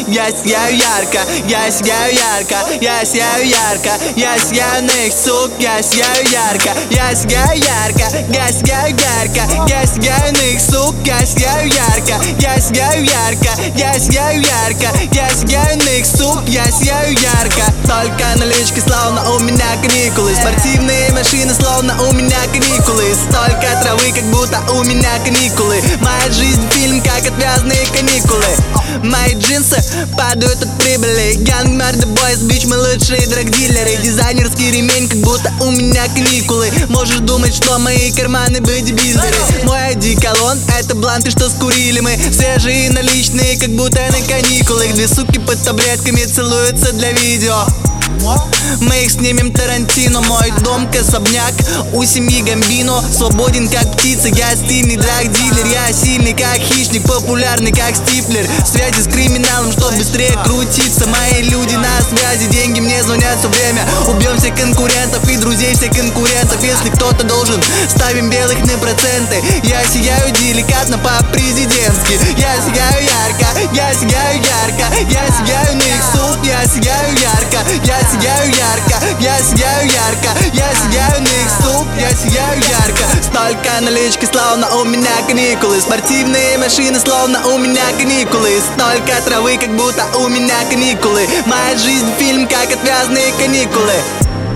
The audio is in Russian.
я сияю ярко, я сияю ярко, я сияю ярко, я сияю на их сук, я сияю ярко, я сияю ярко, я сияю ярко, я сияю на их сук, я сияю ярко, я сияю ярко, я сияю ярко, я сияю на их сук, я сияю ярко. Только налички, словно у меня каникулы, спортивные машины, словно у меня каникулы, столько травы, как будто у меня каникулы. Моя жизнь фильм, как отвязные каникулы. Мои джинсы падают от прибыли. Young Murder Boys, бич, мы лучшие драгдилеры. Дизайнерский ремень, как будто у меня каникулы. Можешь думать, что мои карманы бодибилдеры. Мой одеколон, это бланты, что скурили мы. Свежие наличные, как будто на каникулах. Две суки под таблетками целуются для видео. Мы их снимем Тарантино. Мой дом особняк, у семьи Гамбино. Свободен как птица, я стильный драгдилер. Я сильный как хищник, популярный как Стифлер. В связи с криминалом, чтоб быстрее крутиться. Мои люди на связи, деньги мне звонят все время. Убьем всех конкурентов и друзей всех конкурентов. Если кто-то должен, ставим белых на проценты. Я сияю деликатно по-президентски. Я сияю ярко, я сияю ярко, я сияю на их суд, я сияю ярко, я сияю ярко, я сияю ярко, я сияю на их суп, я сияю ярко. Столько налички, словно у меня каникулы, спортивные машины, словно у меня каникулы, столько травы, как будто у меня каникулы. Моя жизнь фильм, как отвязные каникулы.